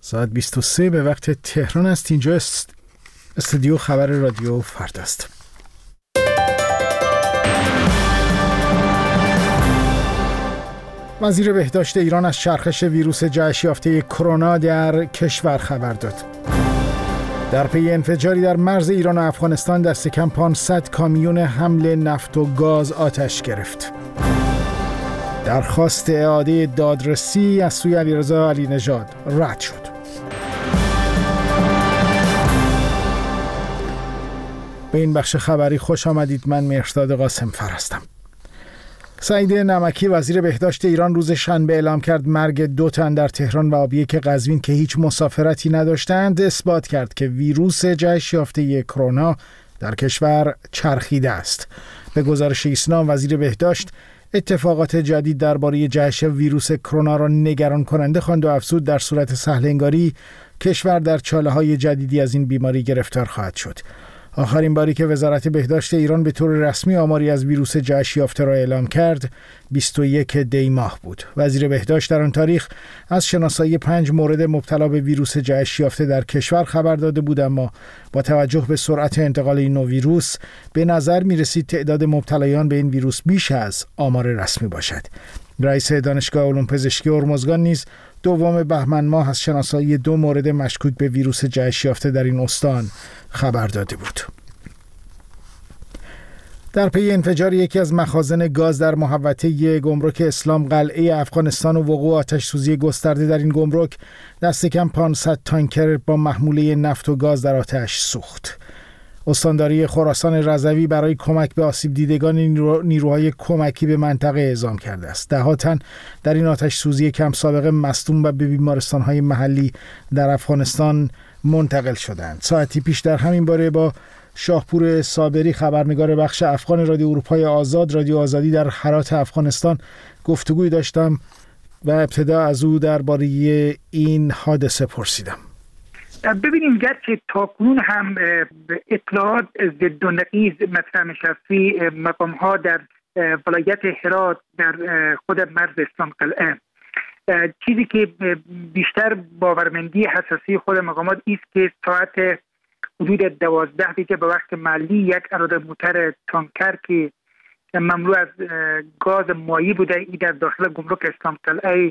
ساعت 23 به وقت تهران است. اینجا استودیو خبر رادیو فردا است. وزیر بهداشت ایران از چرخش ویروس جهش یافته کرونا در کشور خبر داد. در پی انفجاری در مرز ایران و افغانستان دست کم 500 کامیون حمل نفت و گاز آتش گرفت. درخواست اعاده دادرسی از سوی علیرضا علی نژاد رد شد. به این بخش خبری خوش آمدید. من مهرداد قاسمفر هستم. سعید نمکی وزیر بهداشت ایران روز شنبه اعلام کرد مرگ 2 تن در تهران و آبیک قزوین که هیچ مسافرتی نداشتند اثبات کرد که ویروس جهش یافته کرونا در کشور چرخیده است. به گزارش ایسنا وزیر بهداشت اتفاقات جدید درباره جهش ویروس کرونا را نگران کننده خواند و افزود در صورت سهل‌انگاری کشور در چاله‌های جدیدی از این بیماری گرفتار خواهد شد. آخرین باری که وزارت بهداشت ایران به طور رسمی آماری از ویروس جهش یافته را اعلام کرد 21 دی ماه بود. وزیر بهداشت در آن تاریخ از شناسایی 5 مورد مبتلا به ویروس جهش یافته در کشور خبر داده بود، اما با توجه به سرعت انتقال این نوع ویروس به نظر می رسید تعداد مبتلایان به این ویروس بیش از آمار رسمی باشد. رئیس دانشگاه علوم پزشکی هرمزگان نیز 2 بهمن ماه از شناسایی 2 مورد مشکوک به ویروس جهش یافته در این استان خبر داده بود. در پی انفجار یکی از مخازن گاز در محوطه گمرک اسلام قلعه افغانستان و وقوع آتش سوزی گسترده در این گمرک دست کم 500 تانکر با محموله نفت و گاز در آتش سوخت. استانداری خراسان رضوی برای کمک به آسیب دیدگان نیروهای کمکی به منطقه اعزام کرده است. 10 تن در این آتش سوزی کم سابقه مصدوم و به بیمارستان‌های محلی در افغانستان منتقل شدند. ساعتی پیش در همین باره با شاهپور صابری خبرنگار بخش افغان رادیو اروپای آزاد رادیو آزادی در هرات افغانستان گفتگوی داشتم و ابتدا از او درباره این حادثه پرسیدم. ببینیم گرچه تاکنون هم اطلاعات ضد و نقیض مطرح نشستی مقام ها در ولایت هرات در خود مرز اسلام قلعه، چیزی که بیشتر باورمندی حساسی خود مقامات است که ساعت حدود 12 دقیقه به وقت محلی یک اراده موتر تانکر که مملو از گاز مایع بوده ای در داخل گمرک اسلام قلعه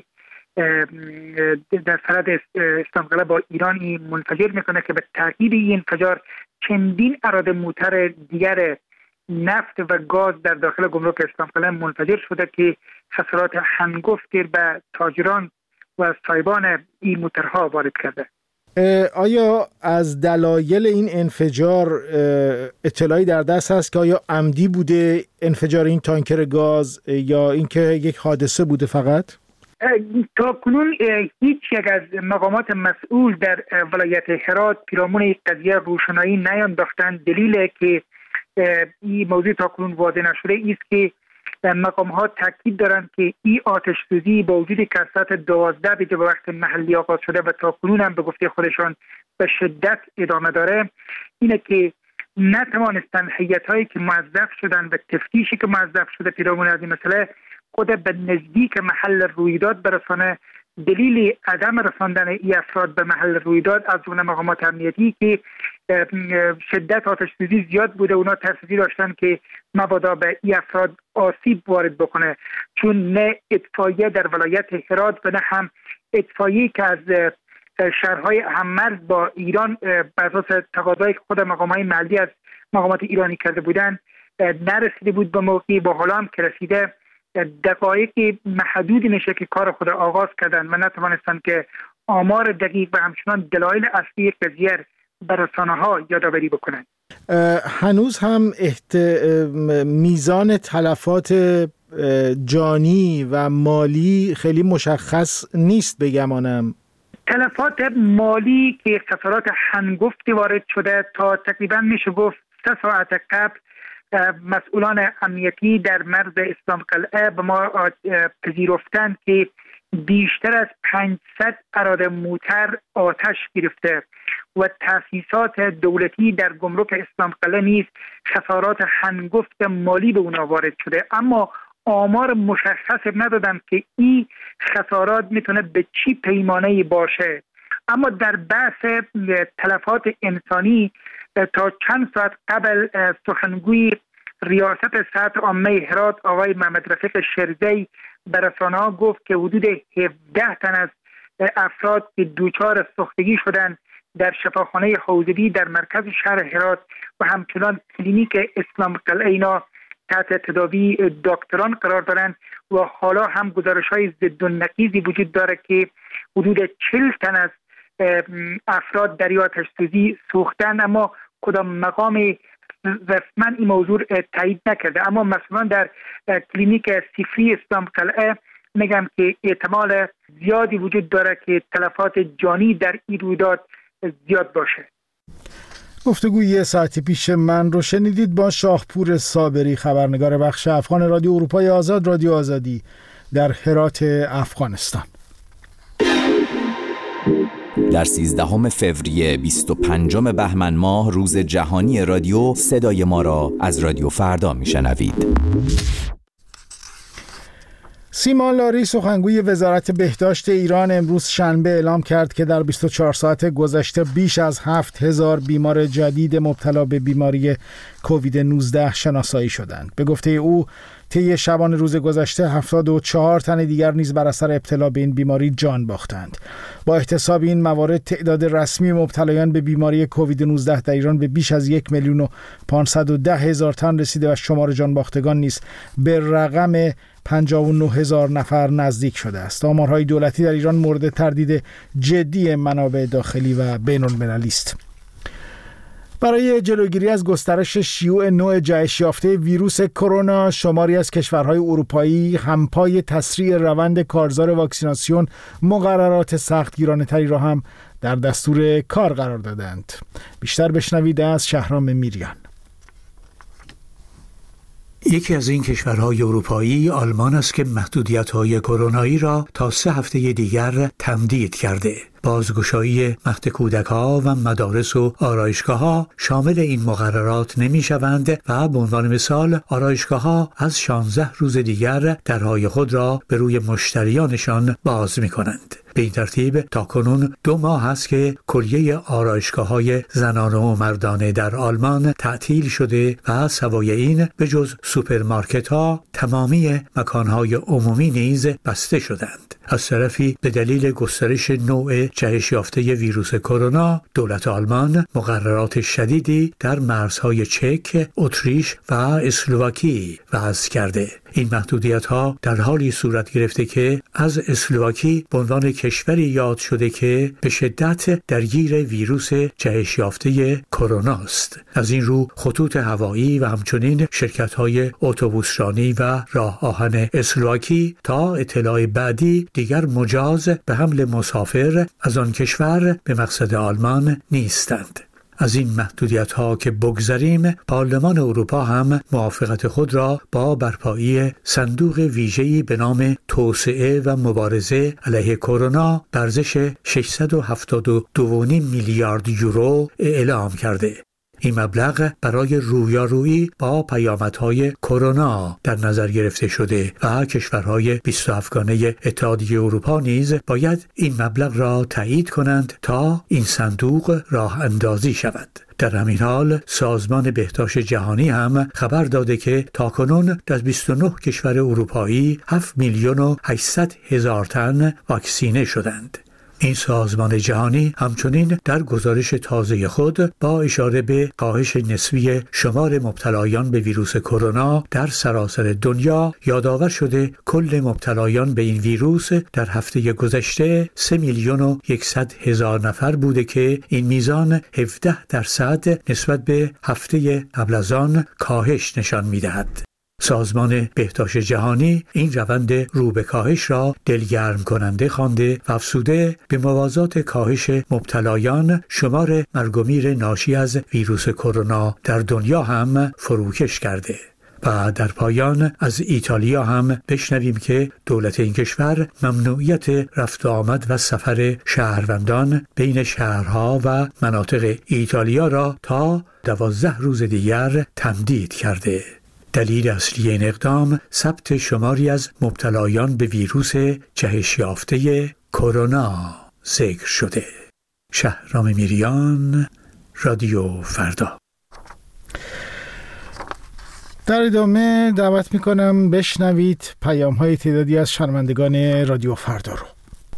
در سرحد اسلام قلعه با ایران منفجر میکنه که به تعقیب این انفجار چندین اراده موتر دیگر نفت و گاز در داخل گمرک اسلام قلعه منفجر شده که خسارات هنگفتی به تاجران و صاحبان این موترها وارد کرده. آیا از دلایل این انفجار اطلاعی در دست هست که آیا عمدی بوده انفجار این تانکر گاز یا اینکه یک حادثه بوده فقط؟ تا کنون هیچ یک از مقامات مسئول در ولایت هرات پیرامون این قضیه روشنایی نیانداختند. دلیل که این موضوع تا کنون واضح نشده است که مقام ها تاکید دارند که این آتش سوزی با وجود که ساعت 12 به وقت محلی آغاز شده و تا کنون هم به گفته خودشان به شدت ادامه داره، اینه که نتوانستند هیئت‌هایی که موظف شدن و تفتیشی که موظف شده پیرامون از این مسئله خود به نزدیک محل رویداد برسانه. دلیل عدم رساندن این افراد به محل رویداد از جمله مقامات امنیتی که شدت آتش سوزی زیاد بوده، اونا ترسی داشتن که مبادا به این افراد آسیب وارد بکنه، چون نه اطفائیه در ولایت هرات و نه هم اطفائیه که از شهرهای هممرز با ایران بر اساس تقاضای خود مقامات محلی از مقامات ایرانی کرده بودن نرسیده بود به موقعی. با حالا هم که رسیده دقایق محدودی میشه که کار خود آغاز کردن و نتوانستن که آمار دقیق و همچنان دلایل اصلی قضیه به رسانه‌ها یادآوری بکنن. هنوز هم میزان تلفات جانی و مالی خیلی مشخص نیست بگمانم. تلفات مالی که خسارات هنگفتی وارد شده تا تقریبا میشه گفت 3 ساعت قبل مسئولان امنیتی در مرز اسلام قلعه به ما پذیرفتند که بیشتر از 500 اراده موتر آتش گرفته و تأسیسات دولتی در گمرک اسلام قلعه نیز خسارات هنگفت مالی به اونا وارد شده، اما آمار مشخص ندادن که این خسارات میتونه به چی پیمانه باشه اما در بحث تلفات انسانی تا چند ساعت قبل سخنگوی ریاست صحت عامه هرات آقای محمد رفیق شرزی به رسانه‌ها گفت که حدود 17 تن از افراد که دچار سوختگی شدند در شفاخانه حوضوی در مرکز شهر هرات و همچنان کلینیک اسلام قلعه اینا تحت تداوی دکتران قرار دارند و حالا هم گزارش‌های ضد و نقیضی وجود داره که حدود 40 تن از افراد در آتش سوزی سوختند، اما کدام مقام رسما این موضوع تایید نکرده. اما مثلا در کلینیک سیفری اسلام قلعه میگم که احتمال زیادی وجود داره که تلفات جانی در این رویداد زیاد باشه. گفتگوی ساعتی پیش من رو شنیدید با شاهپور صابری، خبرنگار بخش افغان رادیو اروپای آزاد، رادیو آزادی در هرات افغانستان. در 13 فوریه 25 بهمن ماه روز جهانی رادیو، صدای ما را از رادیو فردا میشنوید. سیما لاری سخنگوی وزارت بهداشت ایران امروز شنبه اعلام کرد که در 24 ساعت گذشته بیش از 7000 بیمار جدید مبتلا به بیماری کووید 19 شناسایی شدند. به گفته او طی شبانه روز گذشته 74 تن دیگر نیز بر اثر ابتلا به این بیماری جان باختند. با احتساب این موارد تعداد رسمی مبتلایان به بیماری کووید 19 در ایران به بیش از 1,510,000 تن رسیده و شمار جان باختگان نیز به رقم 59,000 نفر نزدیک شده است. آمارهای دولتی در ایران مورد تردید جدی منابع داخلی و بین‌المللی است. برای جلوگیری از گسترش شیوع نوع جهش یافته ویروس کرونا، شماری از کشورهای اروپایی همپای تسریع روند کارزار واکسیناسیون مقررات سختگیرانه‌تری را هم در دستور کار قرار دادند. بیشتر بشنوید از شهرام میریان. یکی از این کشورهای اروپایی آلمان است که محدودیت‌های کرونایی را تا 3 هفته دیگر تمدید کرده. بازگشایی مهد کودک‌ها و مدارس و آرایشگاه‌ها شامل این مقررات نمی‌شوند و به عنوان مثال آرایشگاه‌ها از 16 روز دیگر درهای خود را به روی مشتریانشان باز می‌کنند. به این ترتیب تاکنون 2 ماه است که کلیه آرایشگاه‌های زنانه و مردانه در آلمان تعطیل شده و سوای این به جز سوپرمارکت‌ها تمامی مکان‌های عمومی نیز بسته شدند. از طرفی به دلیل گسترش نوع جهش یافته ویروس کرونا، دولت آلمان مقررات شدیدی در مرزهای چک، اتریش و اسلواکی وضع کرده. این محدودیت‌ها در حالی صورت گرفته که از اسلواکی به عنوان کشوری یاد شده که به شدت درگیر ویروس جهش یافته کرونا است. از این رو خطوط هوایی و همچنین شرکت‌های اتوبوسرانی و راه آهن اسلواکی تا اطلاع بعدی دیگر مجاز به حمل مسافر از آن کشور به مقصد آلمان نیستند. از این محدودیت‌ها که بگذریم، پارلمان اروپا هم موافقت خود را با برپایی صندوق ویژه‌ای به نام توسعه و مبارزه علیه کرونا به ارزش 672.5 میلیارد یورو اعلام کرده. این مبلغ برای رویارویی با پیامدهای کرونا در نظر گرفته شده و کشورهای 27گانه اتحادیه اروپا نیز باید این مبلغ را تایید کنند تا این صندوق راه اندازی شود. در همین حال سازمان بهداشت جهانی هم خبر داده که تاکنون در 29 کشور اروپایی 7,800,000 تن واکسینه شدند. این سازمان جهانی همچنین در گزارش تازه خود با اشاره به کاهش نسبی شمار مبتلایان به ویروس کرونا در سراسر دنیا یادآور شده کل مبتلایان به این ویروس در هفته گذشته 3,100,000 نفر بوده که این میزان 17% نسبت به هفته قبل از آن کاهش نشان می‌دهد. سازمان بهداشت جهانی این روند رو به کاهش را دلگرم کننده خوانده و افزوده به موازات کاهش مبتلایان شمار مرگ و میر ناشی از ویروس کرونا در دنیا هم فروکش کرده. و در پایان از ایتالیا هم بشنویم که دولت این کشور ممنوعیت رفت و آمد و سفر شهروندان بین شهرها و مناطق ایتالیا را تا 12 روز دیگر تمدید کرده. دلیل اصلی این اقدام ثبت شماری از مبتلایان به ویروس جهش یافته کرونا ذکر شده. شهرام میریان، رادیو فردا. در ادامه دعوت میکنم بشنوید پیام‌های تعدادی از شنوندگان رادیو فردا رو.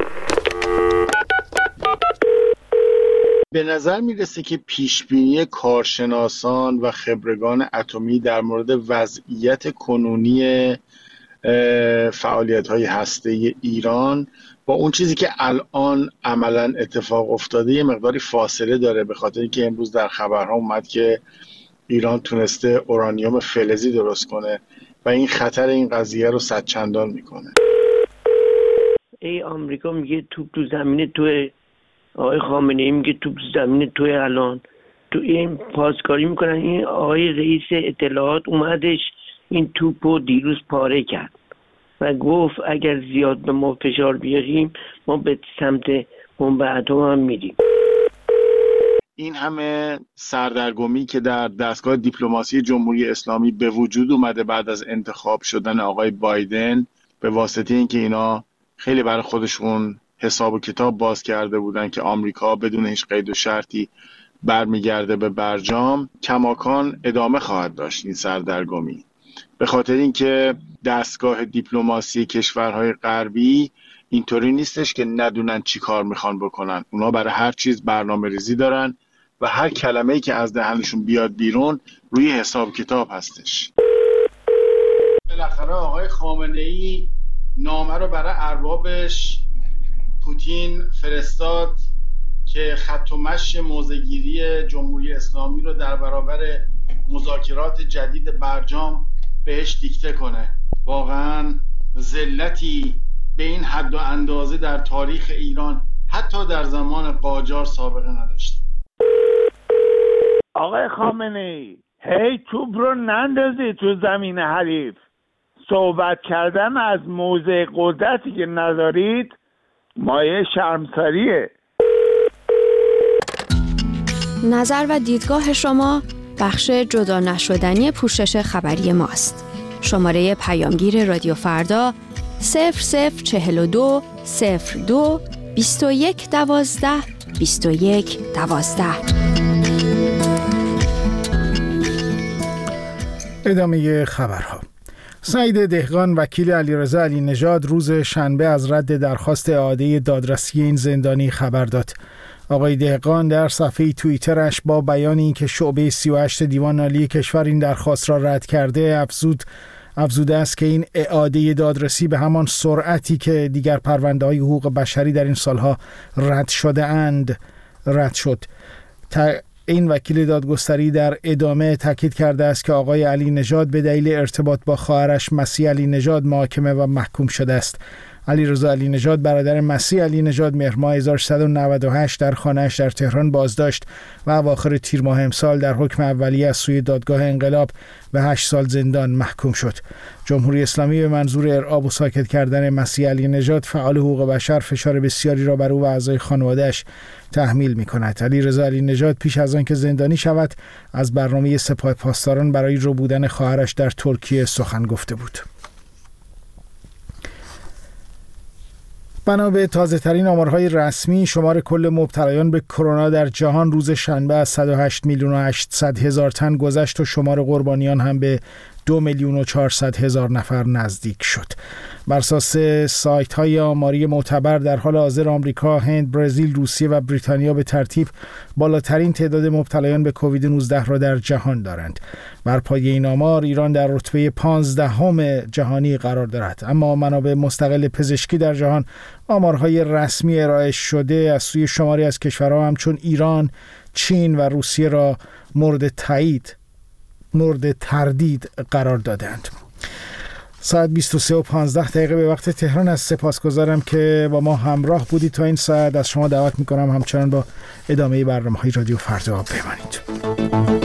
به نظر میرسه که پیشبینی کارشناسان و خبرگان اتمی در مورد وضعیت کنونی فعالیت‌های هسته‌ای ایران با اون چیزی که الان عملاً اتفاق افتاده یه مقداری فاصله داره، به خاطر اینکه امروز در خبرها اومد که ایران تونسته اورانیوم فلزی درست کنه و این خطر این قضیه رو صدچندان میکنه. ای آمریکا میگه توپ تو زمین توه، آقای خامنه ای میگه توپ تو زمین توه، الان تو این پاسکاری میکنن. این آقای رئیس اطلاعات اومدش این توپو دیروز پاره کرد و گفت اگر زیاد به ما فشار بیاریم ما به سمت بمب اتم هم میریم. این همه سردرگمی که در دستگاه دیپلماسی جمهوری اسلامی به وجود اومده بعد از انتخاب شدن آقای بایدن، به واسطه اینکه اینا خیلی برای خودشون حساب و کتاب باز کرده بودن که آمریکا بدون هیچ قید و شرطی برمیگرده به برجام، کماکان ادامه خواهد داشت این سردرگمی، به خاطر اینکه دستگاه دیپلماسی کشورهای غربی اینطوری نیستش که ندونن چی کار میخوان بکنن. اونا برای هر چیز برنامه ریزی دارن و هر کلمه‌ای که از دهنشون بیاد بیرون روی حساب کتاب هستش. بالاخره آقای خامنه‌ای نامه رو برای اربابش پوتین فرستاد که خط و مشی موضع‌گیری جمهوری اسلامی رو در برابر مذاکرات جدید برجام بهش دیکته کنه. واقعا ذلتی به این حد و اندازه در تاریخ ایران حتی در زمان قاجار سابقه نداشته. آقای خامنه ای هی توپ رو نندازی تو زمین حریف. صحبت کردن از موضع قدرتی که ندارید مایه شرمساریه. نظر و دیدگاه شما بخش جدا نشدنی پوشش خبری ماست. شماره پیامگیر رادیو فردا 0042 02 21 12 21 12. ادامه خبرها. سعید دهقان وکیل علیرضا علی نژاد روز شنبه از رد درخواست اعاده دادرسی این زندانی خبر داد. آقای دهقان در صفحه توییترش با بیان اینکه شعبه 38 دیوان عالی کشور این درخواست را رد کرده افزوده است که این اعاده دادرسی به همان سرعتی که دیگر پرونده‌های حقوق بشری در این سالها رد شد. این وکیل دادگستری در ادامه تاکید کرده است که آقای علی نژاد به دلیل ارتباط با خواهرش مسیح علی نژاد محاکمه و محکوم شده است. علیرضا علی نژاد برادر مسیح علی نژاد مهر ماه 1398 در خانه‌اش در تهران بازداشت و اواخر تیر ماه امسال در حکم اولیه از سوی دادگاه انقلاب به 8 سال زندان محکوم شد. جمهوری اسلامی به منظور ارعاب و ساکت کردن مسیح علی نژاد فعال حقوق بشر فشار بسیاری را بر او و اعضای خانواده‌اش تحمیل می‌کند. علیرضا علی نژاد پیش از آن که زندانی شود از برنامه سپاه پاسداران برای ربودن خواهرش در ترکیه سخن گفته بود. بنا به تازه‌ترین آمارهای رسمی، شمار کل مبتلایان به کرونا در جهان روز شنبه از 108,800,000 تن گذشت و شمار قربانیان هم به 2,400,000 نفر نزدیک شد. بر اساس سایت‌های آماری معتبر در حال حاضر آمریکا، هند، برزیل، روسیه و بریتانیا به ترتیب بالاترین تعداد مبتلایان به کووید 19 را در جهان دارند. بر پایه این آمار ایران در رتبه 15 جهانی قرار دارد، اما منابع مستقل پزشکی در جهان آمارهای رسمی ارائه شده از سوی شماری از کشورها همچون ایران، چین و روسیه را مورد تردید قرار دادند. ساعت 23:15 به وقت تهران است. سپاسگزارم که با ما همراه بودید تا این ساعت. از شما دعوت میکنم همچنان با ادامه برنامه‌های رادیو فردا بمانید.